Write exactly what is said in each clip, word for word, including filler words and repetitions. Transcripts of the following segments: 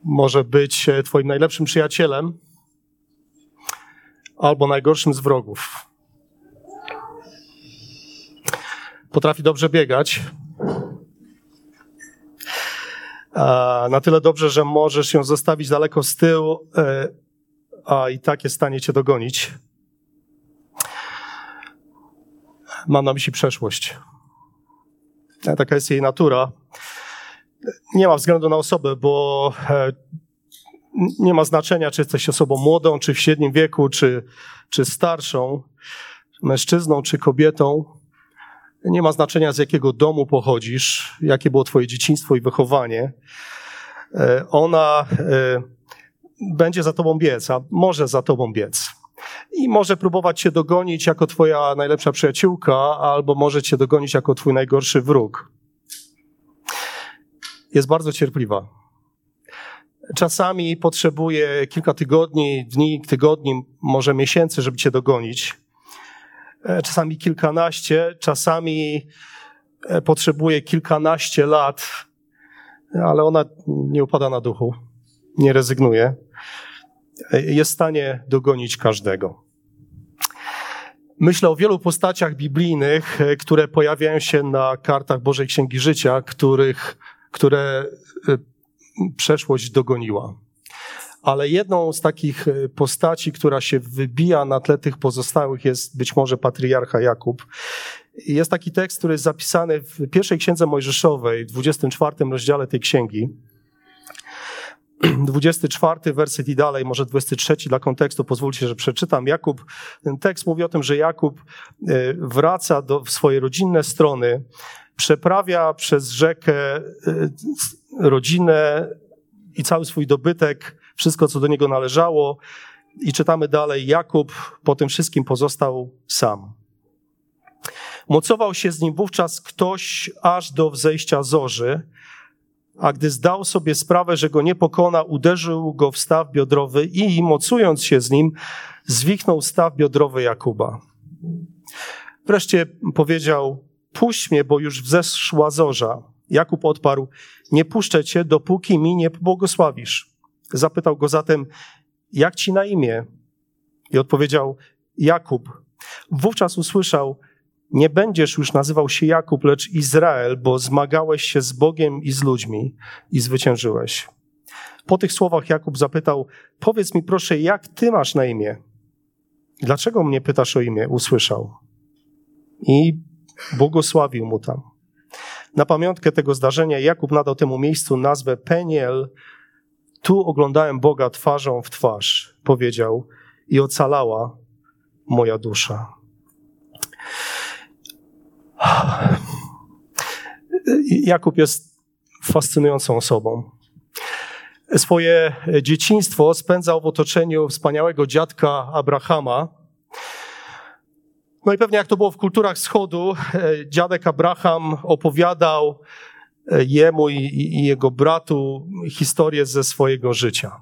może być twoim najlepszym przyjacielem albo najgorszym z wrogów. Potrafi dobrze biegać, na tyle dobrze, że możesz ją zostawić daleko z tyłu, a i tak jest w stanie cię dogonić. Mam na myśli przeszłość. Taka jest jej natura. Nie ma względu na osobę, bo nie ma znaczenia, czy jesteś osobą młodą, czy w średnim wieku, czy, czy starszą, mężczyzną, czy kobietą. Nie ma znaczenia, z jakiego domu pochodzisz, jakie było twoje dzieciństwo i wychowanie. Ona będzie za tobą biec, a może za tobą biec. I może próbować cię dogonić jako twoja najlepsza przyjaciółka, albo może cię dogonić jako twój najgorszy wróg. Jest bardzo cierpliwa. Czasami potrzebuje kilka tygodni, dni, tygodni, może miesięcy, żeby cię dogonić. Czasami kilkanaście, czasami potrzebuje kilkanaście lat, ale ona nie upada na duchu, nie rezygnuje. Jest w stanie dogonić każdego. Myślę o wielu postaciach biblijnych, które pojawiają się na kartach Bożej Księgi Życia, których, które przeszłość dogoniła. Ale jedną z takich postaci, która się wybija na tle tych pozostałych, jest być może patriarcha Jakub. Jest taki tekst, który jest zapisany w pierwszej Księdze Mojżeszowej, w dwudziestym czwartym rozdziale tej księgi. dwudziesty czwarty werset i dalej, może dwudziesty trzeci dla kontekstu, pozwólcie, że przeczytam. Jakub, ten tekst mówi o tym, że Jakub wraca do swojej rodzinne strony, przeprawia przez rzekę rodzinę i cały swój dobytek, wszystko, co do niego należało. I czytamy dalej, Jakub po tym wszystkim pozostał sam. Mocował się z nim wówczas ktoś aż do wzejścia zorzy, a gdy zdał sobie sprawę, że go nie pokona, uderzył go w staw biodrowy i, mocując się z nim, zwichnął staw biodrowy Jakuba. Wreszcie powiedział, puść mnie, bo już wzeszła zorza. Jakub odparł, nie puszczę cię, dopóki mi nie pobłogosławisz. Zapytał go zatem, jak ci na imię? I odpowiedział, Jakub. Wówczas usłyszał, nie będziesz już nazywał się Jakub, lecz Izrael, bo zmagałeś się z Bogiem i z ludźmi i zwyciężyłeś. Po tych słowach Jakub zapytał, powiedz mi proszę, jak ty masz na imię? Dlaczego mnie pytasz o imię? Usłyszał. I błogosławił mu tam. Na pamiątkę tego zdarzenia Jakub nadał temu miejscu nazwę Peniel. Tu oglądałem Boga twarzą w twarz, powiedział, i ocalała moja dusza. Jakub jest fascynującą osobą. Swoje dzieciństwo spędzał w otoczeniu wspaniałego dziadka Abrahama. No i pewnie jak to było w kulturach wschodu, dziadek Abraham opowiadał jemu i, i jego bratu historię ze swojego życia.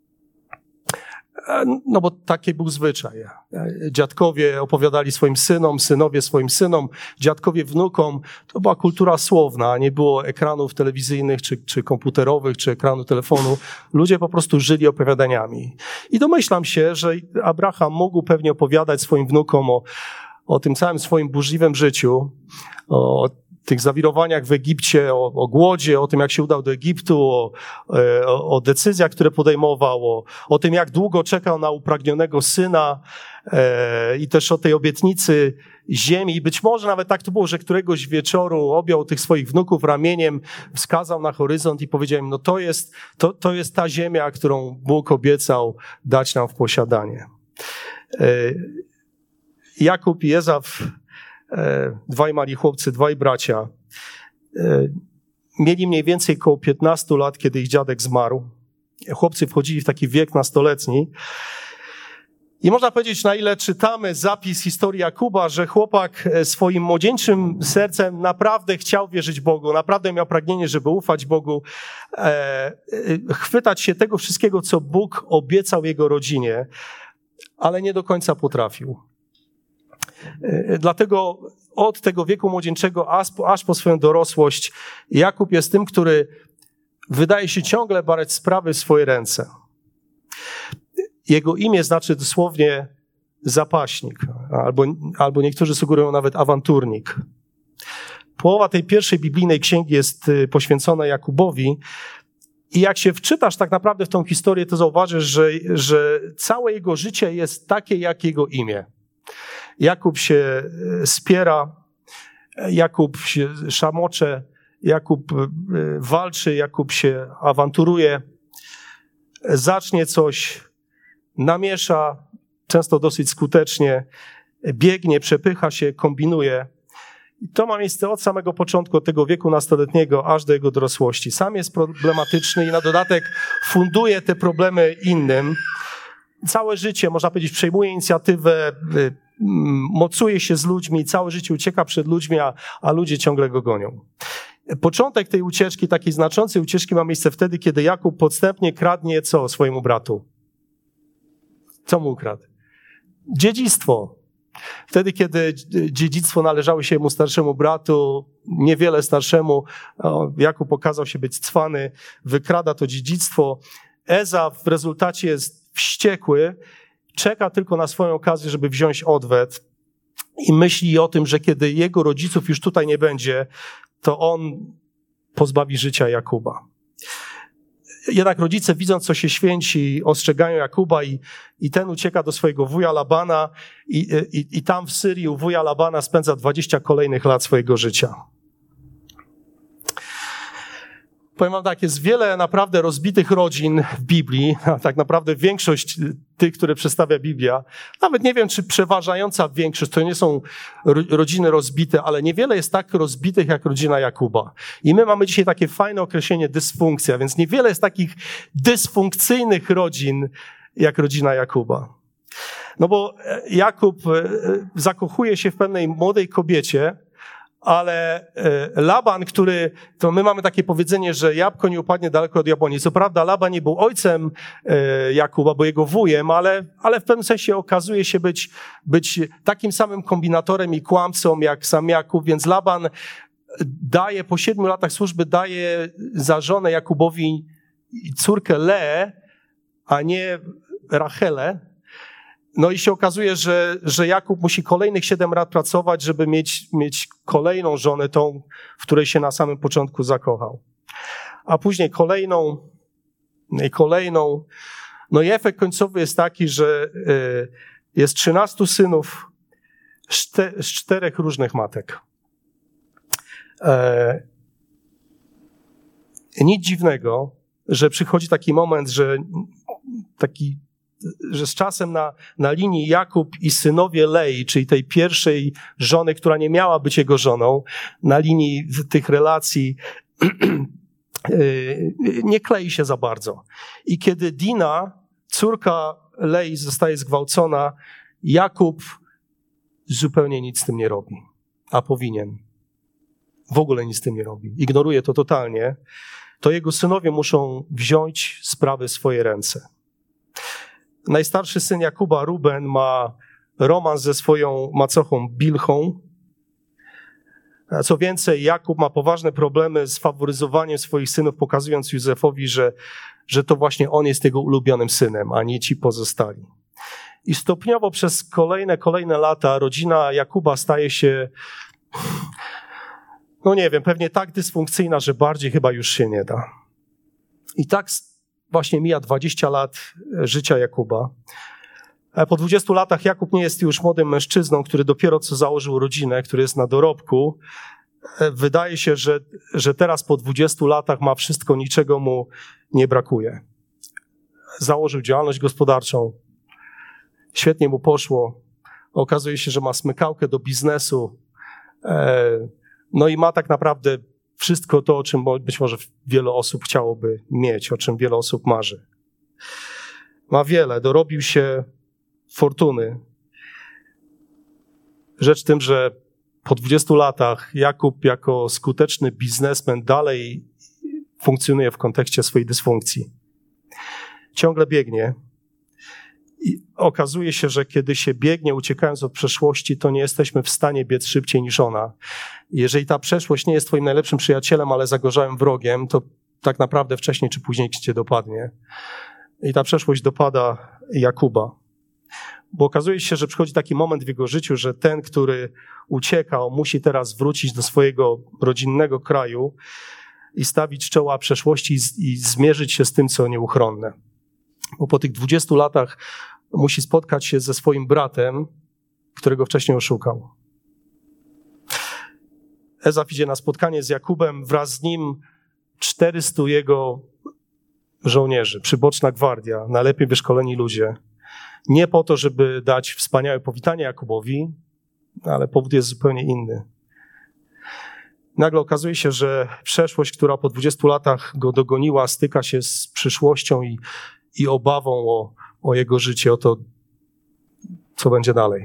No bo taki był zwyczaj. Dziadkowie opowiadali swoim synom, synowie swoim synom, dziadkowie wnukom. To była kultura słowna, nie było ekranów telewizyjnych, czy, czy komputerowych, czy ekranu telefonu. Ludzie po prostu żyli opowiadaniami. I domyślam się, że Abraham mógł pewnie opowiadać swoim wnukom o, o tym całym swoim burzliwym życiu, o tych zawirowaniach w Egipcie, o, o głodzie, o tym, jak się udał do Egiptu, o, o, o decyzjach, które podejmował, o, o tym, jak długo czekał na upragnionego syna e, i też o tej obietnicy ziemi. I być może nawet tak to było, że któregoś wieczoru objął tych swoich wnuków ramieniem, wskazał na horyzont i powiedział im, no to jest, to, to jest ta ziemia, którą Bóg obiecał dać nam w posiadanie. E, Jakub i Ezaw, dwaj mali chłopcy, dwaj bracia, mieli mniej więcej około piętnastu lat, kiedy ich dziadek zmarł. Chłopcy wchodzili w taki wiek nastoletni. I można powiedzieć, na ile czytamy zapis historii Jakuba, że chłopak swoim młodzieńczym sercem naprawdę chciał wierzyć Bogu, naprawdę miał pragnienie, żeby ufać Bogu, chwytać się tego wszystkiego, co Bóg obiecał jego rodzinie, ale nie do końca potrafił. Dlatego od tego wieku młodzieńczego aż po, aż po swoją dorosłość Jakub jest tym, który wydaje się ciągle brać sprawy w swoje ręce. Jego imię znaczy dosłownie zapaśnik, albo, albo niektórzy sugerują nawet awanturnik. Połowa tej pierwszej biblijnej księgi jest poświęcona Jakubowi i jak się wczytasz tak naprawdę w tą historię, to zauważysz, że, że całe jego życie jest takie jak jego imię. Jakub się spiera, Jakub się szamocze, Jakub walczy, Jakub się awanturuje, zacznie coś, namiesza, często dosyć skutecznie, biegnie, przepycha się, kombinuje. I to ma miejsce od samego początku, od tego wieku nastoletniego, aż do jego dorosłości. Sam jest problematyczny i na dodatek funduje te problemy innym. Całe życie, można powiedzieć, przejmuje inicjatywę, mocuje się z ludźmi, całe życie ucieka przed ludźmi, a, a ludzie ciągle go gonią. Początek tej ucieczki, takiej znaczącej ucieczki ma miejsce wtedy, kiedy Jakub podstępnie kradnie co swojemu bratu? Co mu ukradł? Dziedzictwo. Wtedy, kiedy dziedzictwo należało się mu starszemu bratu, niewiele starszemu, Jakub okazał się być cwany, wykrada to dziedzictwo. Ezaw w rezultacie jest wściekły, czeka tylko na swoją okazję, żeby wziąć odwet i myśli o tym, że kiedy jego rodziców już tutaj nie będzie, to on pozbawi życia Jakuba. Jednak rodzice, widząc, co się święci, ostrzegają Jakuba i, i ten ucieka do swojego wuja Labana i, i, i tam w Syrii u wuja Labana spędza dwadzieścia kolejnych lat swojego życia. Powiem wam tak, jest wiele naprawdę rozbitych rodzin w Biblii, a tak naprawdę większość tych, które przedstawia Biblia, nawet nie wiem, czy przeważająca większość, to nie są rodziny rozbite, ale niewiele jest tak rozbitych jak rodzina Jakuba. I my mamy dzisiaj takie fajne określenie dysfunkcja, więc niewiele jest takich dysfunkcyjnych rodzin jak rodzina Jakuba. No bo Jakub zakochuje się w pewnej młodej kobiecie, ale Laban, który, to my mamy takie powiedzenie, że jabłko nie upadnie daleko od jabłoni. Co prawda Laban nie był ojcem Jakuba, bo jego wujem, ale, ale w pewnym sensie okazuje się być, być takim samym kombinatorem i kłamcą jak sam Jakub, więc Laban daje, po siedmiu latach służby daje za żonę Jakubowi córkę Leę, a nie Rachelę. No i się okazuje, że, że Jakub musi kolejnych siedem lat pracować, żeby mieć, mieć kolejną żonę, tą, w której się na samym początku zakochał. A później kolejną i kolejną. No i efekt końcowy jest taki, że jest trzynastu synów z czterech różnych matek. E, nic dziwnego, że przychodzi taki moment, że taki że z czasem na, na linii Jakub i synowie Lei, czyli tej pierwszej żony, która nie miała być jego żoną, na linii tych relacji nie klei się za bardzo. I kiedy Dina, córka Lei, zostaje zgwałcona, Jakub zupełnie nic z tym nie robi, a powinien. W ogóle nic z tym nie robi. Ignoruje to totalnie. To jego synowie muszą wziąć sprawy w swoje ręce. Najstarszy syn Jakuba, Ruben, ma romans ze swoją macochą Bilchą. Co więcej, Jakub ma poważne problemy z faworyzowaniem swoich synów, pokazując Józefowi, że, że to właśnie on jest jego ulubionym synem, a nie ci pozostali. I stopniowo przez kolejne, kolejne lata rodzina Jakuba staje się, no nie wiem, pewnie tak dysfunkcyjna, że bardziej chyba już się nie da. I tak właśnie mija dwadzieścia lat życia Jakuba. Po dwudziestu latach Jakub nie jest już młodym mężczyzną, który dopiero co założył rodzinę, który jest na dorobku. Wydaje się, że, że teraz po dwudziestu latach ma wszystko, niczego mu nie brakuje. Założył działalność gospodarczą. Świetnie mu poszło. Okazuje się, że ma smykałkę do biznesu. No i ma tak naprawdę wszystko to, o czym być może wiele osób chciałoby mieć, o czym wiele osób marzy. Ma wiele, dorobił się fortuny. Rzecz w tym, że po dwudziestu latach Jakub jako skuteczny biznesmen dalej funkcjonuje w kontekście swojej dysfunkcji. Ciągle biegnie. I okazuje się, że kiedy się biegnie, uciekając od przeszłości, to nie jesteśmy w stanie biec szybciej niż ona. Jeżeli ta przeszłość nie jest twoim najlepszym przyjacielem, ale zagorzałym wrogiem, to tak naprawdę wcześniej czy później cię dopadnie. I ta przeszłość dopada Jakuba. Bo okazuje się, że przychodzi taki moment w jego życiu, że ten, który uciekał, musi teraz wrócić do swojego rodzinnego kraju i stawić czoła przeszłości i zmierzyć się z tym, co nieuchronne. Bo po tych dwudziestu latach musi spotkać się ze swoim bratem, którego wcześniej oszukał. Ezaf idzie na spotkanie z Jakubem, wraz z nim czterystu jego żołnierzy, przyboczna gwardia, najlepiej wyszkoleni ludzie. Nie po to, żeby dać wspaniałe powitanie Jakubowi, ale powód jest zupełnie inny. Nagle okazuje się, że przeszłość, która po dwudziestu latach go dogoniła, styka się z przyszłością i, i obawą o, o jego życie, o to, co będzie dalej.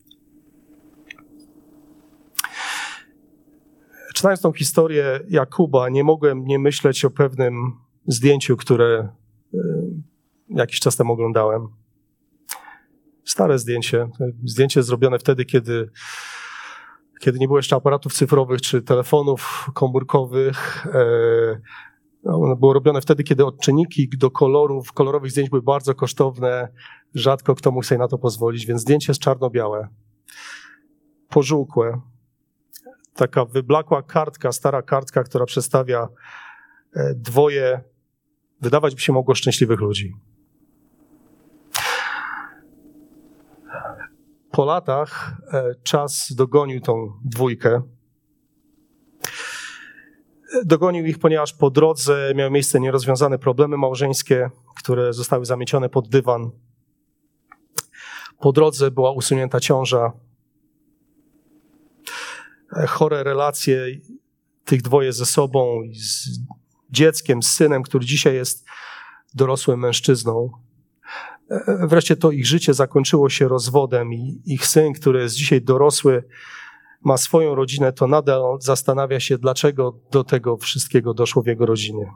Czytając tą historię Jakuba, nie mogłem nie myśleć o pewnym zdjęciu, które jakiś czas temu oglądałem. Stare zdjęcie. Zdjęcie zrobione wtedy, kiedy, kiedy nie było jeszcze aparatów cyfrowych czy telefonów komórkowych. Ono było robione wtedy, kiedy odczynniki do kolorów, kolorowych zdjęć były bardzo kosztowne. Rzadko kto mógł sobie na to pozwolić, więc zdjęcie jest czarno-białe. Pożółkłe. Taka wyblakła kartka, stara kartka, która przedstawia dwoje, wydawać by się mogło, szczęśliwych ludzi. Po latach czas dogonił tą dwójkę. Dogonił ich, ponieważ po drodze miały miejsce nierozwiązane problemy małżeńskie, które zostały zamiecione pod dywan. Po drodze była usunięta ciąża. Chore relacje tych dwoje ze sobą, z dzieckiem, z synem, który dzisiaj jest dorosłym mężczyzną. Wreszcie to ich życie zakończyło się rozwodem i ich syn, który jest dzisiaj dorosły, ma swoją rodzinę, to nadal zastanawia się, dlaczego do tego wszystkiego doszło w jego rodzinie.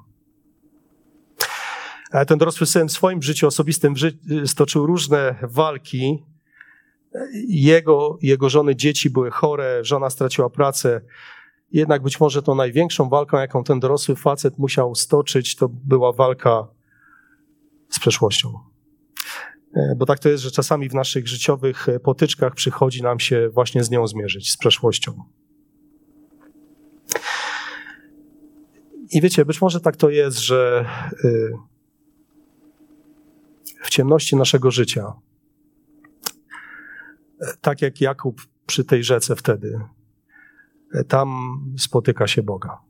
Ten dorosły syn w swoim życiu osobistym stoczył różne walki. Jego, jego żony, dzieci były chore, żona straciła pracę. Jednak być może tą największą walką, jaką ten dorosły facet musiał stoczyć, to była walka z przeszłością. Bo tak to jest, że czasami w naszych życiowych potyczkach przychodzi nam się właśnie z nią zmierzyć, z przeszłością. I wiecie, być może tak to jest, że w ciemności naszego życia, tak jak Jakub przy tej rzece wtedy, tam spotyka się Boga.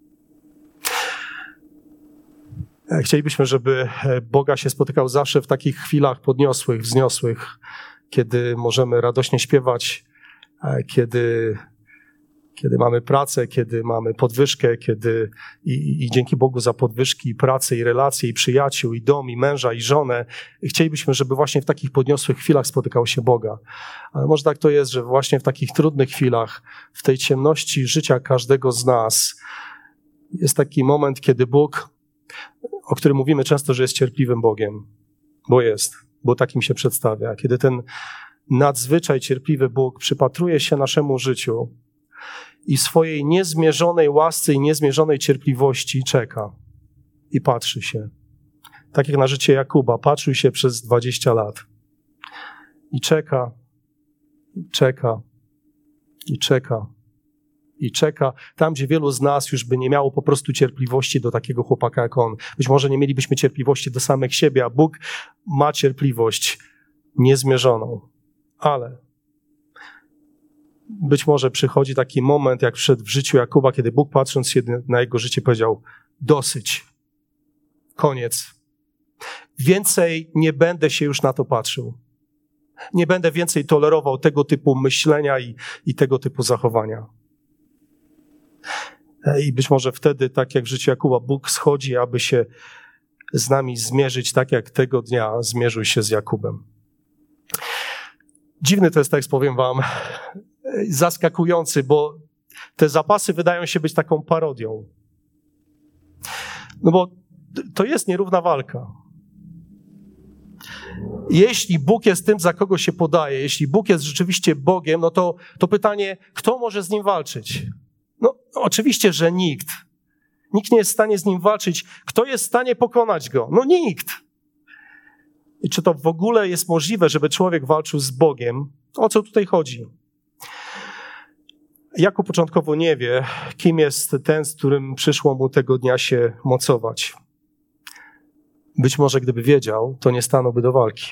Chcielibyśmy, żeby Boga się spotykał zawsze w takich chwilach podniosłych, wzniosłych, kiedy możemy radośnie śpiewać, kiedy, kiedy mamy pracę, kiedy mamy podwyżkę, kiedy i, i dzięki Bogu za podwyżki, i pracę, i relacje, i przyjaciół, i dom, i męża, i żonę. I chcielibyśmy, żeby właśnie w takich podniosłych chwilach spotykał się Boga. Ale może tak to jest, że właśnie w takich trudnych chwilach, w tej ciemności życia każdego z nas jest taki moment, kiedy Bóg, o którym mówimy często, że jest cierpliwym Bogiem, bo jest, bo takim się przedstawia. Kiedy ten nadzwyczaj cierpliwy Bóg przypatruje się naszemu życiu i swojej niezmierzonej łasce i niezmierzonej cierpliwości czeka i patrzy się. Tak jak na życie Jakuba, patrzył się przez dwadzieścia lat i czeka, i czeka, i czeka. I czeka tam, gdzie wielu z nas już by nie miało po prostu cierpliwości do takiego chłopaka jak on. Być może nie mielibyśmy cierpliwości do samych siebie, a Bóg ma cierpliwość niezmierzoną. Ale być może przychodzi taki moment, jak przyszedł w życiu Jakuba, kiedy Bóg, patrząc na jego życie, powiedział: dosyć, koniec. Więcej nie będę się już na to patrzył. Nie będę więcej tolerował tego typu myślenia i, i tego typu zachowania. I być może wtedy, tak jak w życiu Jakuba, Bóg schodzi, aby się z nami zmierzyć, tak jak tego dnia zmierzył się z Jakubem. Dziwny to jest tekst, powiem wam, zaskakujący, bo te zapasy wydają się być taką parodią. No bo to jest nierówna walka. Jeśli Bóg jest tym, za kogo się podaje, jeśli Bóg jest rzeczywiście Bogiem, no to, to pytanie, kto może z Nim walczyć? No oczywiście, że nikt. Nikt nie jest w stanie z nim walczyć. Kto jest w stanie pokonać go? No nikt. I czy to w ogóle jest możliwe, żeby człowiek walczył z Bogiem? O co tutaj chodzi? Jakub początkowo nie wie, kim jest ten, z którym przyszło mu tego dnia się mocować. Być może gdyby wiedział, to nie stanąłby do walki.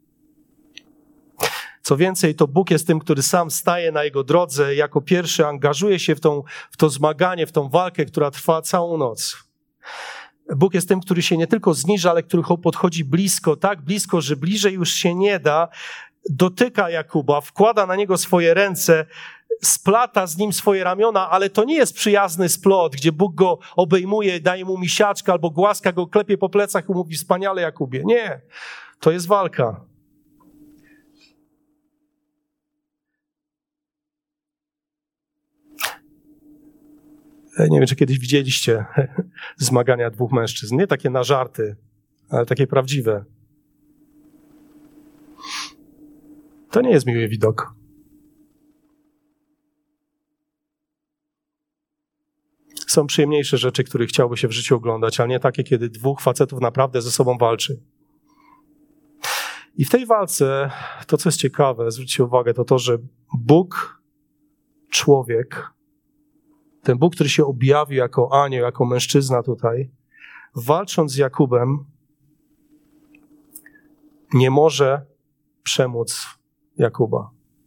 Co więcej, to Bóg jest tym, który sam staje na jego drodze, jako pierwszy angażuje się w, tą, w to zmaganie, w tą walkę, która trwa całą noc. Bóg jest tym, który się nie tylko zniża, ale który podchodzi blisko, tak blisko, że bliżej już się nie da, dotyka Jakuba, wkłada na niego swoje ręce, splata z nim swoje ramiona, ale to nie jest przyjazny splot, gdzie Bóg go obejmuje, daje mu misiaczkę albo głaska go, klepie po plecach i mówi: wspaniale, Jakubie. Nie, to jest walka. Nie wiem, czy kiedyś widzieliście zmagania dwóch mężczyzn. Nie takie na żarty, ale takie prawdziwe. To nie jest miły widok. Są przyjemniejsze rzeczy, których chciałby się w życiu oglądać, ale nie takie, kiedy dwóch facetów naprawdę ze sobą walczy. I w tej walce, to co jest ciekawe, zwróćcie uwagę, to to, że Bóg, człowiek, ten Bóg, który się objawił jako anioł, jako mężczyzna tutaj, walcząc z Jakubem, nie może przemóc Jakuba.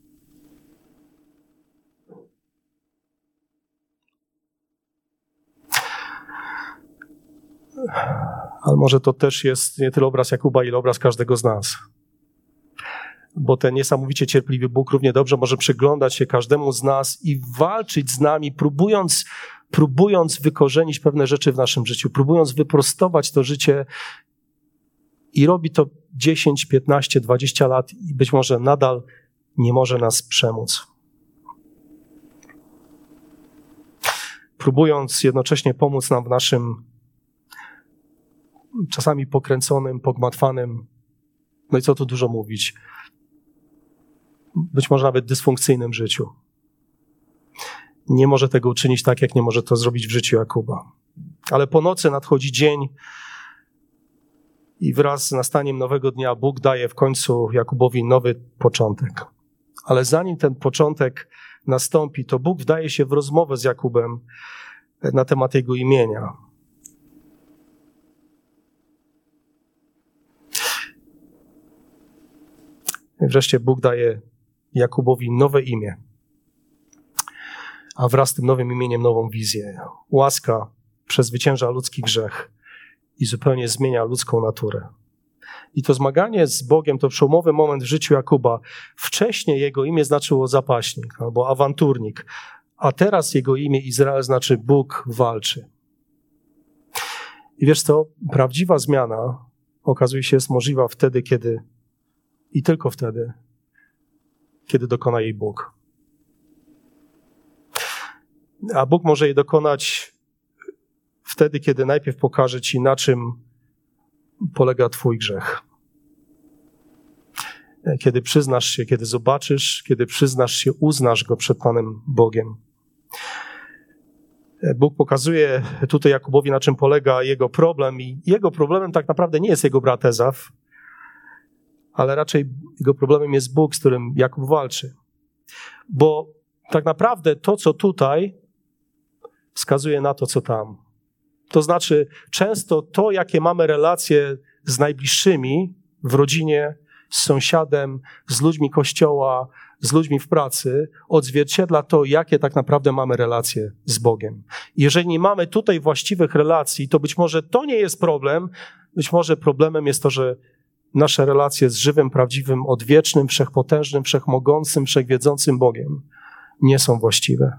Ale może to też jest nie tyle obraz Jakuba, ile obraz każdego z nas. Bo ten niesamowicie cierpliwy Bóg równie dobrze może przyglądać się każdemu z nas i walczyć z nami, próbując, próbując wykorzenić pewne rzeczy w naszym życiu, próbując wyprostować to życie, i robi to dziesięć, piętnaście, dwadzieścia lat i być może nadal nie może nas przemóc. Próbując jednocześnie pomóc nam w naszym czasami pokręconym, pogmatwanym, no i co tu dużo mówić, być może nawet dysfunkcyjnym życiu. Nie może tego uczynić tak, jak nie może to zrobić w życiu Jakuba. Ale po nocy nadchodzi dzień i wraz z nastaniem nowego dnia Bóg daje w końcu Jakubowi nowy początek. Ale zanim ten początek nastąpi, to Bóg wdaje się w rozmowę z Jakubem na temat jego imienia. I wreszcie Bóg daje Jakubowi nowe imię, a wraz z tym nowym imieniem nową wizję. Łaska przezwycięża ludzki grzech i zupełnie zmienia ludzką naturę. I to zmaganie z Bogiem to przełomowy moment w życiu Jakuba. Wcześniej jego imię znaczyło zapaśnik albo awanturnik, a teraz jego imię Izrael znaczy Bóg walczy. I wiesz co, prawdziwa zmiana okazuje się jest możliwa wtedy, kiedy i tylko wtedy, kiedy dokona jej Bóg. A Bóg może jej dokonać wtedy, kiedy najpierw pokaże ci, na czym polega twój grzech. Kiedy przyznasz się, kiedy zobaczysz, kiedy przyznasz się, uznasz go przed Panem Bogiem. Bóg pokazuje tutaj Jakubowi, na czym polega jego problem i jego problemem tak naprawdę nie jest jego brat Ezaf, ale raczej jego problemem jest Bóg, z którym Jakub walczy. Bo tak naprawdę to, co tutaj, wskazuje na to, co tam. To znaczy, często to, jakie mamy relacje z najbliższymi w rodzinie, z sąsiadem, z ludźmi kościoła, z ludźmi w pracy, odzwierciedla to, jakie tak naprawdę mamy relacje z Bogiem. Jeżeli nie mamy tutaj właściwych relacji, to być może to nie jest problem, być może problemem jest to, że nasze relacje z żywym, prawdziwym, odwiecznym, wszechpotężnym, wszechmogącym, wszechwiedzącym Bogiem nie są właściwe.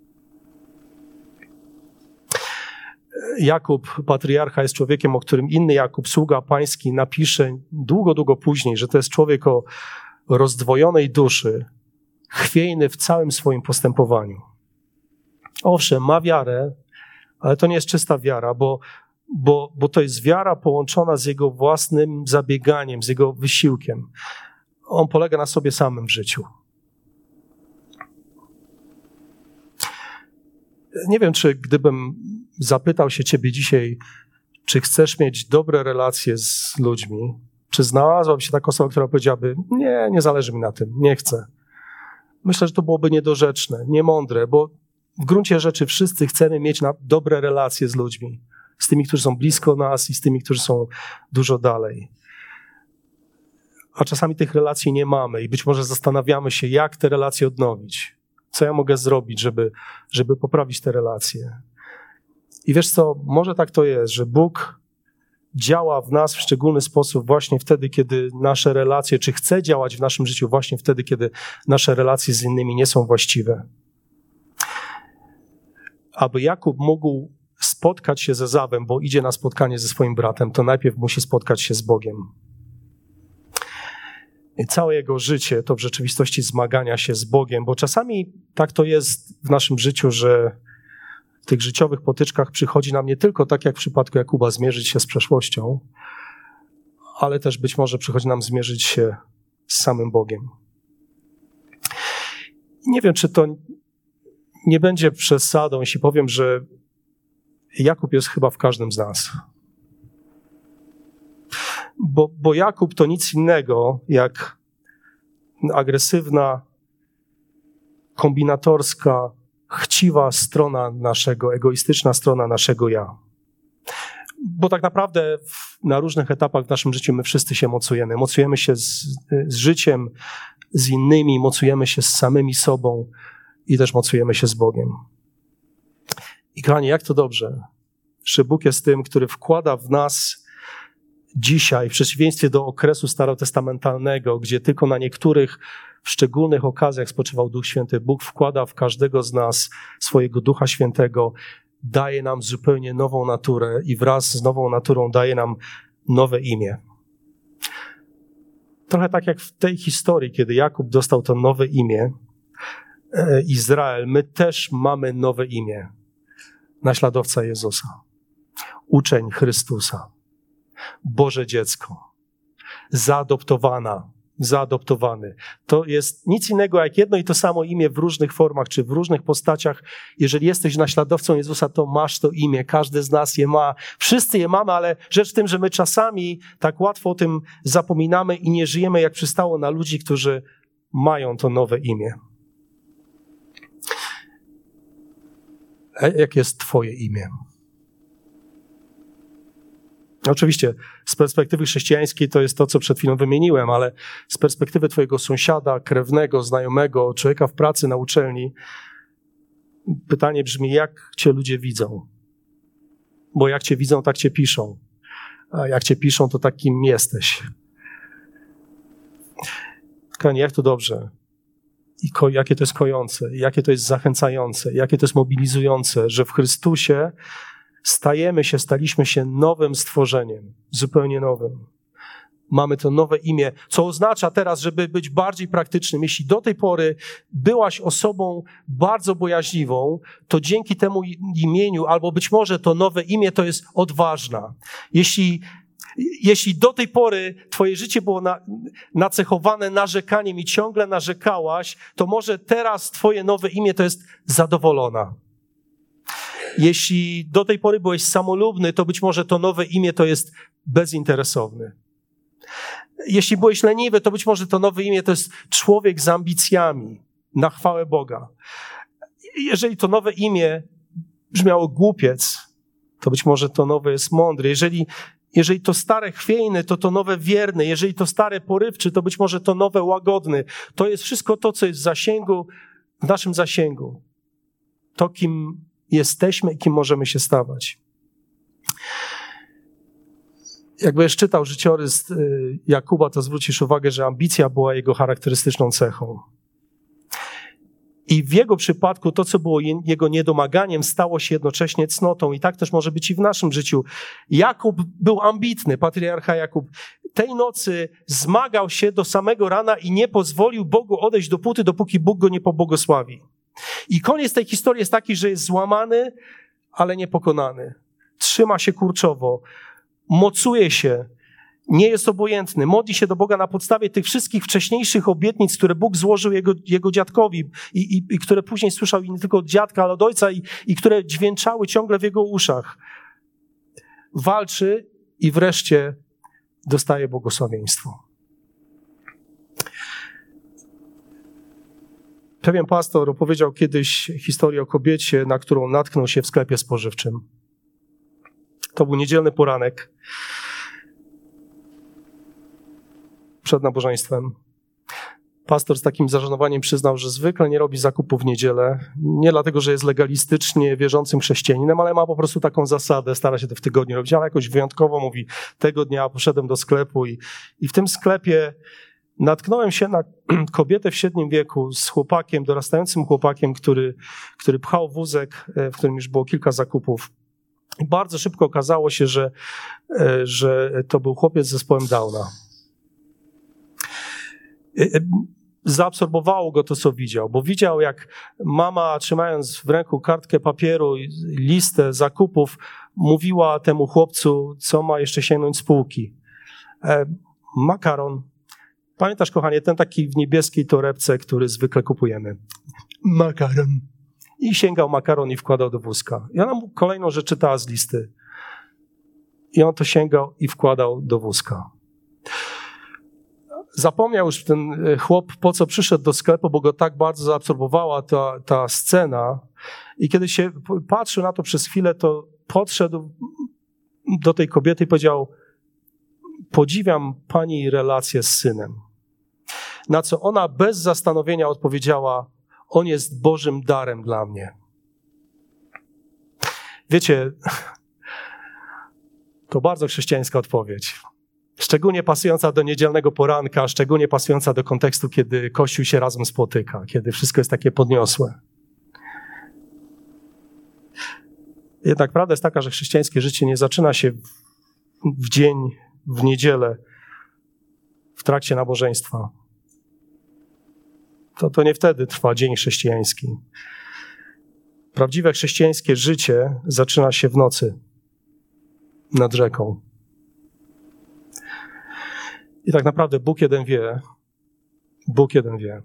Jakub, patriarcha, jest człowiekiem, o którym inny Jakub, sługa pański, napisze długo, długo później, że to jest człowiek o rozdwojonej duszy, chwiejny w całym swoim postępowaniu. Owszem, ma wiarę, ale to nie jest czysta wiara, bo, bo, bo to jest wiara połączona z jego własnym zabieganiem, z jego wysiłkiem. On polega na sobie samym w życiu. Nie wiem, czy gdybym zapytał się ciebie dzisiaj, czy chcesz mieć dobre relacje z ludźmi, czy znalazłaby się taka osoba, która powiedziałaby, nie, nie zależy mi na tym, nie chcę. Myślę, że to byłoby niedorzeczne, niemądre, bo w gruncie rzeczy wszyscy chcemy mieć na dobre relacje z ludźmi. Z tymi, którzy są blisko nas i z tymi, którzy są dużo dalej. A czasami tych relacji nie mamy i być może zastanawiamy się, jak te relacje odnowić. Co ja mogę zrobić, żeby, żeby poprawić te relacje. I wiesz co, może tak to jest, że Bóg działa w nas w szczególny sposób właśnie wtedy, kiedy nasze relacje, czy chce działać w naszym życiu właśnie wtedy, kiedy nasze relacje z innymi nie są właściwe. Aby Jakub mógł spotkać się z Ezawem, bo idzie na spotkanie ze swoim bratem, to najpierw musi spotkać się z Bogiem. I całe jego życie to w rzeczywistości zmagania się z Bogiem, bo czasami tak to jest w naszym życiu, że w tych życiowych potyczkach przychodzi nam nie tylko, tak jak w przypadku Jakuba, zmierzyć się z przeszłością, ale też być może przychodzi nam zmierzyć się z samym Bogiem. Nie wiem, czy to nie będzie przesadą, jeśli powiem, że Jakub jest chyba w każdym z nas. Bo, bo Jakub to nic innego jak agresywna, kombinatorska, chciwa strona naszego, egoistyczna strona naszego ja. Bo tak naprawdę w, na różnych etapach w naszym życiu my wszyscy się mocujemy. Mocujemy się z, z życiem, z innymi, mocujemy się z samymi sobą i też mocujemy się z Bogiem. I kochani, jak to dobrze, że Bóg jest tym, który wkłada w nas dzisiaj, w przeciwieństwie do okresu starotestamentalnego, gdzie tylko na niektórych w szczególnych okazjach spoczywał Duch Święty, Bóg wkłada w każdego z nas swojego Ducha Świętego, daje nam zupełnie nową naturę i wraz z nową naturą daje nam nowe imię. Trochę tak jak w tej historii, kiedy Jakub dostał to nowe imię, Izrael, my też mamy nowe imię. Naśladowca Jezusa, uczeń Chrystusa, Boże dziecko, zaadoptowana, zaadoptowany. To jest nic innego jak jedno i to samo imię w różnych formach, czy w różnych postaciach. Jeżeli jesteś naśladowcą Jezusa, to masz to imię. Każdy z nas je ma. Wszyscy je mamy, ale rzecz w tym, że my czasami tak łatwo o tym zapominamy i nie żyjemy, jak przystało na ludzi, którzy mają to nowe imię. A jakie jest twoje imię? Oczywiście z perspektywy chrześcijańskiej to jest to, co przed chwilą wymieniłem, ale z perspektywy twojego sąsiada, krewnego, znajomego, człowieka w pracy, na uczelni, pytanie brzmi, jak cię ludzie widzą? Bo jak cię widzą, tak cię piszą. A jak cię piszą, to takim jesteś. Kochani, jak to dobrze. I ko- jakie to jest kojące, jakie to jest zachęcające, jakie to jest mobilizujące, że w Chrystusie stajemy się, staliśmy się nowym stworzeniem, zupełnie nowym. Mamy to nowe imię, co oznacza teraz, żeby być bardziej praktycznym. Jeśli do tej pory byłaś osobą bardzo bojaźliwą, to dzięki temu imieniu, albo być może to nowe imię to jest odważna. Jeśli Jeśli do tej pory twoje życie było na, nacechowane narzekaniem i ciągle narzekałaś, to może teraz twoje nowe imię to jest zadowolona. Jeśli do tej pory byłeś samolubny, to być może to nowe imię to jest bezinteresowny. Jeśli byłeś leniwy, to być może to nowe imię to jest człowiek z ambicjami na chwałę Boga. Jeżeli to nowe imię brzmiało głupiec, to być może to nowe jest mądry. Jeżeli Jeżeli to stare chwiejny, to to nowe wierny. Jeżeli to stare porywczy, to być może to nowe łagodny. To jest wszystko to, co jest w zasięgu, w naszym zasięgu. To, kim jesteśmy i kim możemy się stawać. Jak będziesz czytał życiorys Jakuba, to zwrócisz uwagę, że ambicja była jego charakterystyczną cechą. I w jego przypadku to, co było jego niedomaganiem, stało się jednocześnie cnotą. I tak też może być i w naszym życiu. Jakub był ambitny, patriarcha Jakub. Tej nocy zmagał się do samego rana i nie pozwolił Bogu odejść do póty, dopóki Bóg go nie pobłogosławi. I koniec tej historii jest taki, że jest złamany, ale niepokonany. Trzyma się kurczowo, mocuje się nie jest obojętny. Modli się do Boga na podstawie tych wszystkich wcześniejszych obietnic, które Bóg złożył jego, jego dziadkowi i, i, i które później słyszał nie tylko od dziadka, ale od ojca i, i które dźwięczały ciągle w jego uszach. Walczy i wreszcie dostaje błogosławieństwo. Pewien pastor opowiedział kiedyś historię o kobiecie, na którą natknął się w sklepie spożywczym. To był niedzielny poranek przed nabożeństwem. Pastor z takim zażenowaniem przyznał, że zwykle nie robi zakupów w niedzielę. Nie dlatego, że jest legalistycznie wierzącym chrześcijaninem, ale ma po prostu taką zasadę, stara się to w tygodniu robić, ale jakoś wyjątkowo mówi, tego dnia poszedłem do sklepu i, i w tym sklepie natknąłem się na kobietę w średnim wieku z chłopakiem, dorastającym chłopakiem, który, który pchał wózek, w którym już było kilka zakupów. I bardzo szybko okazało się, że, że to był chłopiec z zespołem Downa. Zaabsorbowało go to, co widział, bo widział, jak mama, trzymając w ręku kartkę papieru i listę zakupów, mówiła temu chłopcu, co ma jeszcze sięgnąć z półki. E, makaron. Pamiętasz, kochanie, ten taki w niebieskiej torebce, który zwykle kupujemy? Makaron. I sięgał makaron i wkładał do wózka. I ona mu kolejną rzecz czytała z listy. I on to sięgał i wkładał do wózka. Zapomniał już ten chłop, po co przyszedł do sklepu, bo go tak bardzo zaabsorbowała ta, ta scena. I kiedy się patrzył na to przez chwilę, to podszedł do tej kobiety i powiedział: podziwiam pani relację z synem. Na co ona bez zastanowienia odpowiedziała: on jest Bożym darem dla mnie. Wiecie, to bardzo chrześcijańska odpowiedź. Szczególnie pasująca do niedzielnego poranka, szczególnie pasująca do kontekstu, kiedy Kościół się razem spotyka, kiedy wszystko jest takie podniosłe. Jednak prawda jest taka, że chrześcijańskie życie nie zaczyna się w, w dzień, w niedzielę, w trakcie nabożeństwa. To, to nie wtedy trwa dzień chrześcijański. Prawdziwe chrześcijańskie życie zaczyna się w nocy nad rzeką. I tak naprawdę Bóg jeden wie, Bóg jeden wie,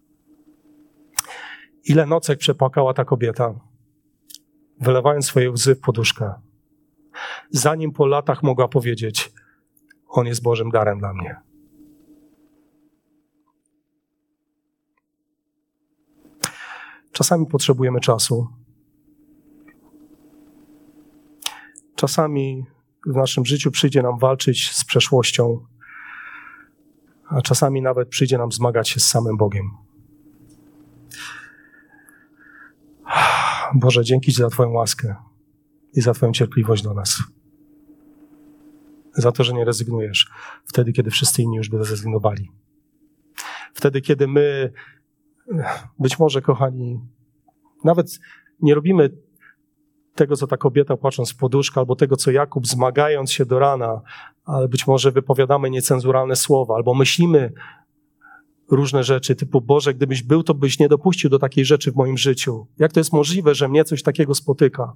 ile nocek przepłakała ta kobieta, wylewając swoje łzy w poduszkę, zanim po latach mogła powiedzieć: on jest Bożym darem dla mnie. Czasami potrzebujemy czasu. Czasami w naszym życiu przyjdzie nam walczyć z przeszłością, a czasami nawet przyjdzie nam zmagać się z samym Bogiem. Boże, dzięki Ci za Twoją łaskę i za Twoją cierpliwość do nas. Za to, że nie rezygnujesz wtedy, kiedy wszyscy inni już by zrezygnowali. Wtedy, kiedy my, być może, kochani, nawet nie robimy tego, co ta kobieta płacząc w poduszkę, albo tego, co Jakub zmagając się do rana, ale być może wypowiadamy niecenzuralne słowa, albo myślimy różne rzeczy typu: Boże, gdybyś był, to byś nie dopuścił do takiej rzeczy w moim życiu. Jak to jest możliwe, że mnie coś takiego spotyka?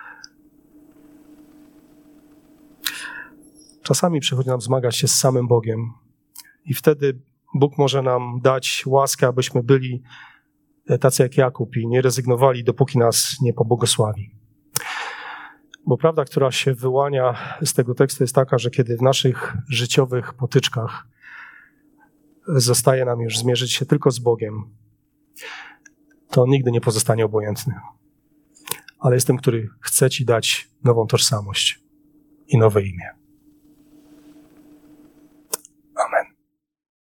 Czasami przychodzi nam zmagać się z samym Bogiem i wtedy Bóg może nam dać łaskę, abyśmy byli tacy jak Jakub i nie rezygnowali, dopóki nas nie pobłogosławi. Bo prawda, która się wyłania z tego tekstu, jest taka, że kiedy w naszych życiowych potyczkach zostaje nam już zmierzyć się tylko z Bogiem, to on nigdy nie pozostanie obojętny. Ale jest tym, który chce Ci dać nową tożsamość i nowe imię.